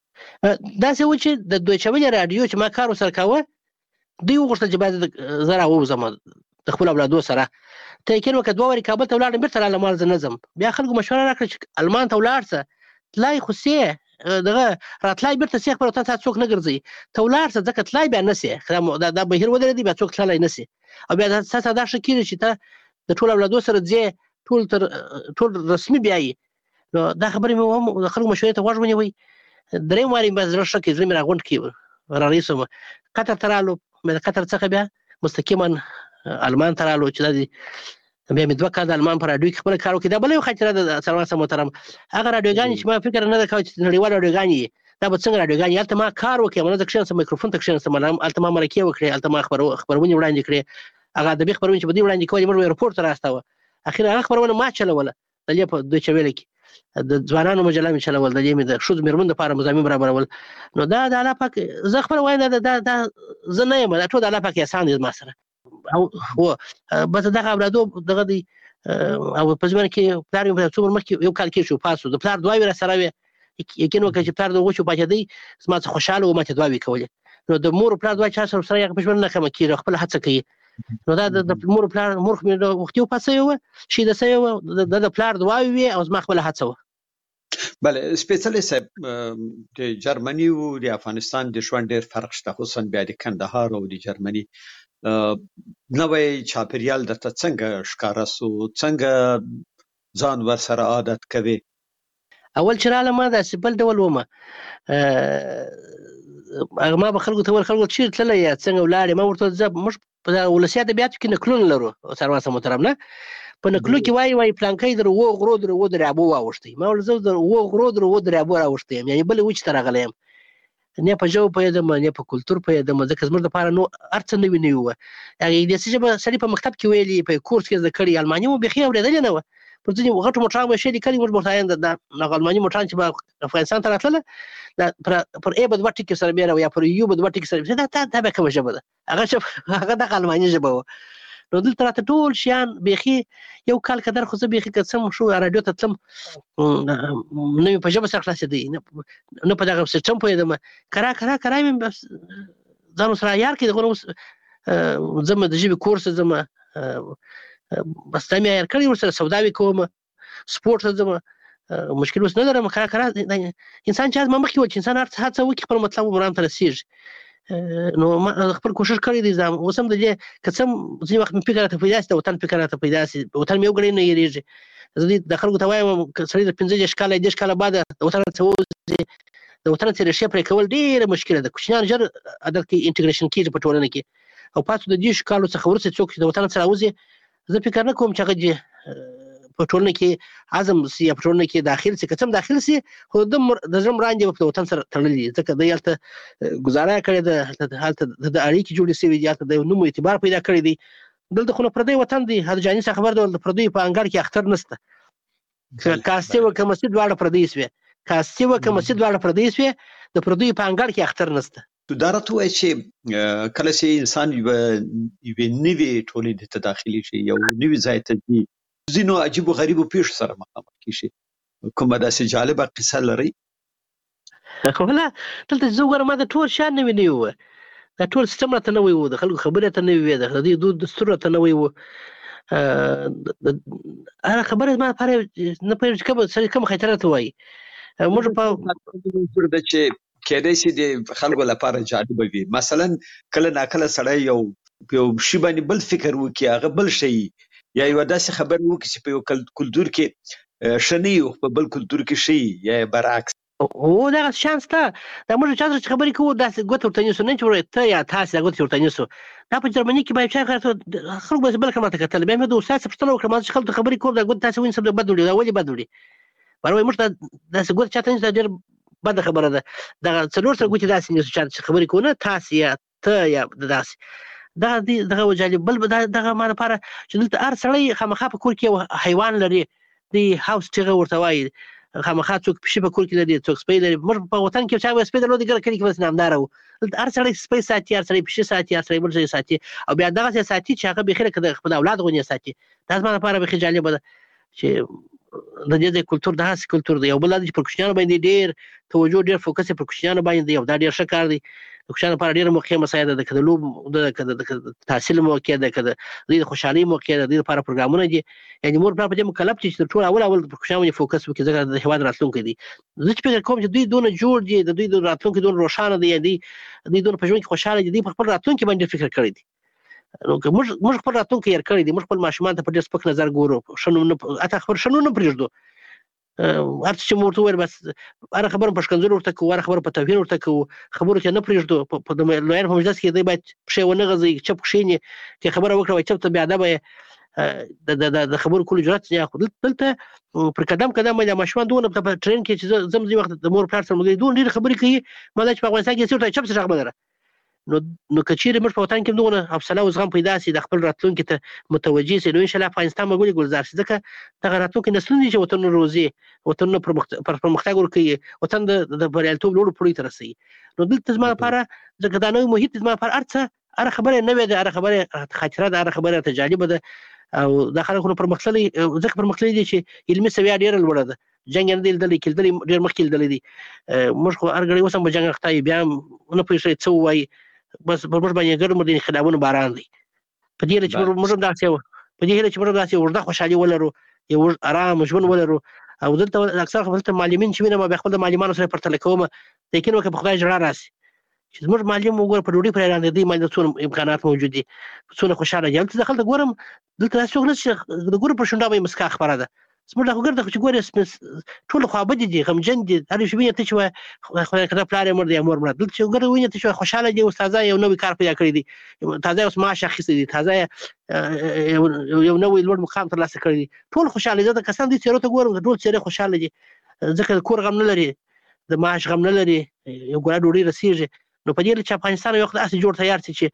داسې و چې د دویچه ویلې راډیو چې ما کار ورسره کاوه دوی وغوښتل چې باید زه راووځم د خپلو اولادو سره ته یقین وکړه دوه وارې کابل ته ولاړم بېرته رالم مال زه نه ځم بیا خلکو مشوره راکړه چې المان ته ولاړ شه تلای خو سې دغه راتلای بېرته سې خبره تا څوک نه ګرځوي ته ولاړ شه ځکه تلای بیا نه سې دا بهیر ودرېدی بیا څوک تللی نه سې او بیا تا ته دا ښه کېږي چې ته د ټولو اولادو سره ځې ټول تر ټول رسمي بیایي نو دا خبرې مې هم د خلکو مشورې ته غوږ ونیوئ درېیم وارې مې زړه ښه کړي زړه مې راغونډ کړي رارهي شوم قطر ته رالو د قطر څخه بیا مستقیما المان ته رالو چې دا دي بیا مې دوه کاله د المان په راډیو کې خپله کار وکړي دا بله یو خاطره ده سلمان محترم هغه راډیوګانې چې ما فکر نه ده کوی چې نړیوال راډیوګانې دا به څنګه راډیوګانې هلته ما کار وکړم نه زه کښېنستم میکروفون ته کښېنستم هلته ما مرکې وکړې هلته ما خپرونې وړاندې کړې هغه ادبي خپرونې چې به دوی وړاندې کولې موږ به رپورټ ته راستاوه اخر هغه خپرونه ما چلوله د دې په دویچه ویله کې د ځوانانو مجله مې چلول د دې مې د ښځو مېرمنو دپاره مضامین برابرول نو دا د الله پاک زه خپله وایم دا دا زه نه یم دا ټول د الله پاک احسان دی زما سره او بس دغه اولادو دغه دی او په زمانه کې پلار مې په څو مخکې یو کال کې شو پاسو د پلار دعاوې را سره وې یقین وکړه چې پلار د هغو شو پاچېدی زما څه خوشحاله و ما ته دعاوې کولې نو د مور پلار دعا چا سره سره هغه په ژوند نه کمه کېږي خپله هڅه کوي نو دا د مور پلار مور خو مې وختي وپاڅوی وه شهیده سوی وه د د پلار دعاوې وې او زما خپله هڅه وه بله سپېڅلی صاحب د جرمني او د افغانستان د ژوند ډېر فرق شته خصوصا بیا د کندهار او د جرمني نوی چاپیریال درته څنګه ښکاره سو څنګه ځان ورسره عادت کوي اول چې راغلم ما داسې بل ډول ومه هغه ما به خلکو ته ویل خلکو چېرې تللی یا څنګه ولاړې ما ورته زه موږ په ولسي ادبیاتو کې نکلونه لرو سروان صاحب محترم نه په نکلو کې وایي وایي پلانکی در اوو غرو در اوو دریابو واوښتی ما ویل زه د اوو غرو در اوو دریابو راوښتی یم یعنې بلې وچې ته راغلی یم نه په ژبه پوهېدم نه په کلتور پوهېدم ځکه زموږ دپاره نو هر څه نوي نوي وه هغه انګلیسي ژبه سړي په مکتب کې ویلي په کورس کې زده کړي الماني مو بیخي اورېدلې نه وه پر ځینې غټو موټران به یې ښې لیکلي موږ ورته وایم د هغه الماني موټران چې به افغانستان ته راتلله پر ای به دوه ټکي سره بیا یا پر یو به دوه ټکي سره دا دا بیا کومه ژبه ده هغه ژبه هغه دغه الماني ژبه وه نو دلته راته ټول شیان بیخي یو کال قدر خو زه بیخي که څه شو راډیو ته تلم نه مې په ژبه سره خلاصېدی نه په دغه سیسټم پوهېدم کرا کرا کرا مې ځان ورسره عیار کړي دغه اوس ځم د ژبې کورس ته ځم بس دا مې عیار کړي ورسره سوداوې کوم سپورټ ته ځم مشکل اوس نه لرم کرا کرا انسان چې زما مخکې وایي چې انسان هر هڅه وکړي خپل مطلب مرام ته رسېږي نو ما خپل کوشش کړی دی ځم اوس هم د دې که څه ځینې وخت مې فکر راته پیدا شي د وطن فکر راته پیدا شي وطن مې یو ګړی نه هېرېږي زه د خلکو ته وایم که سړی د پنځه دېرش کاله دېرش کاله بعده د وطن څخه ووځي د وطن څخه ریښې پرې کول ډېره مشکله ده کوچنیان ژر عادت کې انټګریشن کېږي په ټولنه کې او پاتې د دېرشو کالو څخه وروسته څوک چې د وطن څخه راوځي زه فکر نه کوم چې هغه په ټولنه کې عزم سي په ټولنه کې داخل سي کڅم داخل سي خو د د زم راندې په وطن سره تړلې ځکه د یالته گزاره کړې ده حالت د اړیکې جوړې سوي دي حالت د نوم اعتبار پیدا کړی دی دلته خو پردی وطن دی هر جاني څخه خبر د پردی په انګړ کې اختر نشته کاسته و که مسجد واړه پردی سوي کاسته و که مسجد واړه پردی سوي د پردی په انګړ کې اختر نشته تو دا راته وایي چې کله چې انسان یو یو نوی ټولنې ته داخلي شي یو نوی ځای ته ځي ځینو عجیب او غریبو پیښو سره مخامخ کیږي کومه داسې جالبه قصه لري خو لا دلته زه ګورم دا ټول شان نوی نه و دا ټول سیستم راته نوی و د خلکو خبره ته نوی و د دې دود دستور ته نوی و هغه خبره ما لپاره نه پېژ کوم کوم خطر ته وایي موږ په د چې کېدای شي د خلکو لپاره جالب وي مثلا کله ناکله سړی یو یو شی باندې بل فکر وکي هغه بل شي یا یو داسې خبر وکي چې په یو کلتور کې شنی او په بل کلتور کې شي یا برعکس او دا شانس ته دا موږ چې خبرې کوو داسې ګوت ورته نیسو نه چې ته یا تاسو ګوت ورته نیسو دا په جرمني کې باید چې خلک به بل کومه کتل به مې د استاد پښتنه وکړم چې خلک خبرې کوو دا ګوت تاسو وین سبب بدوړي دا ولې بدوړي ورته موږ داسې ګوت چاته نه ډېر بد خبره ده دا څلور سره ګوتې داسې نیسو چې خبرې کوو نه تاسو یا ته یا داسې دا دغه وجالب بل دغه ما لپاره چې دلته هر سړی خامخا په کور کې حیوان لري د هاوس ټیغه ورته وایي خامخا څوک پښې په کور کې لري څوک سپی لري موږ په وطن کې چا سپی درلودي ګر کړي کې بس نامدار وو هر سړی سپی ساتي هر سړی پښې ساتي هر سړی بل څه ساتي او بیا دغه ساتي چې هغه بخیره کده خپل اولاد غونې ساتي دا زما لپاره به جالب ده چې د دې د کلچر د هاس کلچر دی او بل د پرکشنانو باندې ډیر توجه ډیر فوکس پرکشنانو باندې دی او دا ډیر ښه کار دی د پرکشنانو لپاره ډیر موقع مساعده ده کده لوب د تحصیل موقع ده کده د خوشحالي موقع ده د لپاره پروګرامونه دي یعنی مور په دې مکلف چې ټول اول اول پرکشنانو فوکس وکړي ځکه د هواد راتلونکي دي زه چې فکر کوم چې دوی دونه جوړ دي د دوی د راتلونکي دونه روښانه دي یعنی دوی دونه په ژوند کې خوشاله دي په خپل راتلونکي باندې فکر کړی دي نو موږ موږ خپل راتلونکي یې کړی دي موږ خپل ماشومان ته په ډېر سپک نظر ګورو شنو نه اته خبر شنو نه پرېږدو هر څه مورته ور بس هر خبر په شکنځل ورته کوو هر خبر په توهین ورته کوو خبرو کې نه پرېږدو په د لویر په مجلس کې دی باید پښې ونه غځي چپ خښینی چې خبره وکړه چې ته بیا دا به د خبرو کول جرأت نه اخلي دلته پر قدم قدم د ماشومان دونه په ټرین کې چې زم زی وخت د مور پلار سره مګي دونه ډېر خبرې کوي مله چې په افغانستان کې څه چپ څه خبره نو نو کچېره موږ په وطن کې دونه حوصله او زغم پیدا سي د خپل راتلونکي ته متوجي سي نو ان شاء الله افغانستان مګولي ګلزار شي ځکه دغه راتلونکي نسلونه چې وطن روزي وطن پر پرمختګ ورکوي وطن د بریالیتوب لوړ پوړی ته رسي نو دلته زما لپاره ځکه دا نوې محیط زما لپاره ارڅه هر خبره نه وي د هر خبره خاطره د هر خبره ته جالبه ده او د خلکو پر مخلي ځکه پر مخلي دي چې علمي سویا ډیره لوړه ده جنگ نه دل دل کېدل ډیر مخکې دل دي موږ خو ارګړی وسم په جنگ اخته بیا نه پېښې څو وای بس په موږ باندې ګرم دي خلابونه باران دي په دې چې موږ داسې و په دې چې موږ داسې ورده خوشحالي ولرو یو آرام ژوند ولرو او دلته اکثر خپل معلمین چې وینم به خپل معلمانو سره پرتل کوم لیکن وکه په خدای جوړا راسي چې موږ معلم وګور په ډوډۍ پر اړه دي مال څونه امکانات موجود دي څونه خوشاله یم چې دخل ګورم دلته څو غلط د ګور پر شونډه به مسکا خبره ده سمور دا وګرځه چې ګورې ټول خو ابدي دي غمجن دي هر شي ویني ته چې خو کله پلار مر دي امور مر دلته چې ګورې ویني ته چې خوشاله دي استاد یو نوې کار پیدا کړی دي تازه اوس معاش اخیستي دي تازه یو نوې لوړ مقام تر لاسه کړی دي ټول خوشاله دي کسان دي چې ورته ګورم ټول چې خوشاله دي ځکه کور غم نه لري د معاش غم نه لري یو ګړه ډوډۍ رسیږي نو په دې چې افغانستان یو وخت اسې جوړ تیار شي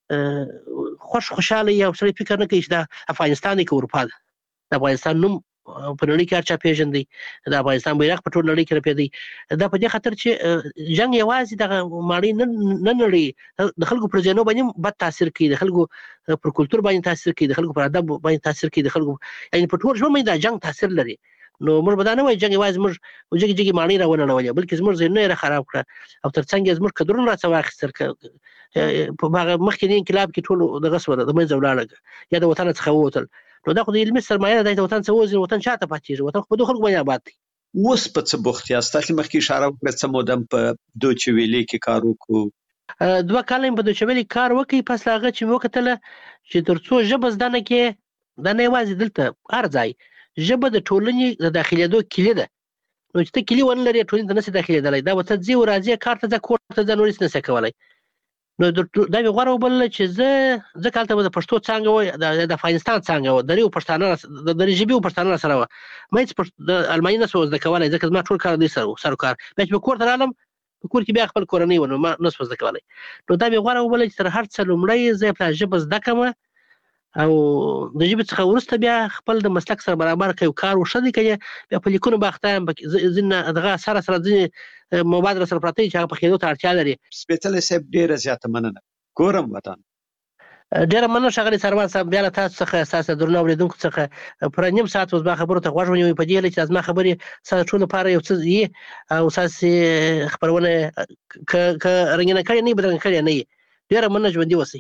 چې خوش خوشاله یو سړی فکر نه کوي چې د افغانستان کې اروپا ده د افغانستان نوم په نړۍ کې هر چا پیژندي د افغانستان بیرغ په ټول نړۍ کې رپېدی دا په دې خاطر چې جنگ یوازې دغه ماړی نه نړۍ د خلکو پر ذهنو باندې بد تاثیر کوي د خلکو پر کلتور باندې تاثیر کوي د خلکو پر ادب باندې تاثیر کوي د خلکو یعنی په ټول ژوند باندې دا جنگ تاثیر لري نو موږ به دا نه وایو جنگ یوازې موږ وجګي جګي ماړی راونړولې بلکې زموږ ذهنونه یې خراب کړه او ترڅنګ زموږ قدرونه راڅ واخیستل په هغه مخکې انقلاب کې ټول دغه سوله د منځ ولاړه یا د وطن څخه ووتل نو دا خو د علمي سرمایه ده د وطن څخه وځي وطن شاته پاتېږي وطن خو په دوه خلکو باندې آباد دی اوس په څه بوخت یاست تاسو مخکې اشاره وکړه څه مودم په دوچ ویلي کې کار وکړو دوه کاله په دوچ ویلي کار وکړي پس هغه چې وکتل چې ترڅو ژبه زده نه کې دا نه یوازې دلته هر ځای ژبه د ټولنې د داخليدو کلی ده نو چې ته کلی ونه لرې ټولنې ته نشي داخليدلی دا وته ځي او راځي کار ته ځه کور ته ځه نور هیڅ نشي کولی نو دا مې غوړه وبلله چې زه زه کالته د پښتو څنګه و د افغانستان څنګه و د ریو پښتانه د ریجبي پښتانه سره و مې چې د الماني نه سوز د کولای ځکه ما ټول کار دي سره سره کار بیا چې کور ته رالم په کور کې بیا خپل کورنۍ ونه ما نه سوز د کولای نو دا مې غوړه وبلله چې تر هر څه لومړی زه په ژبه زده کوم او د ژبې څخه وروسته بیا خپل د مسلک سره برابر کوي کار وشدي کوي بیا په لیکونو باخته ځینې دغه سره سره ځینې مواد سره پراته چې هغه په خېدو ته اړتیا لري سپېڅلې صاحب ډېره زیاته مننه ګورم وطن ډېره مننه ښاغلي سروان صاحب بیا له تاسو څخه ستاسو درنو اورېدونکو څخه پر نیم ساعت اوس ما خبرو ته غوږ ونیوئ په دې هیله چې زما خبرې ستاسو ټول لپاره یو څه وي او ستاسې خپرونه که رنګینه کړې نه وي بدرګه کړې نه وي ډېره مننه ژوندي اوسئ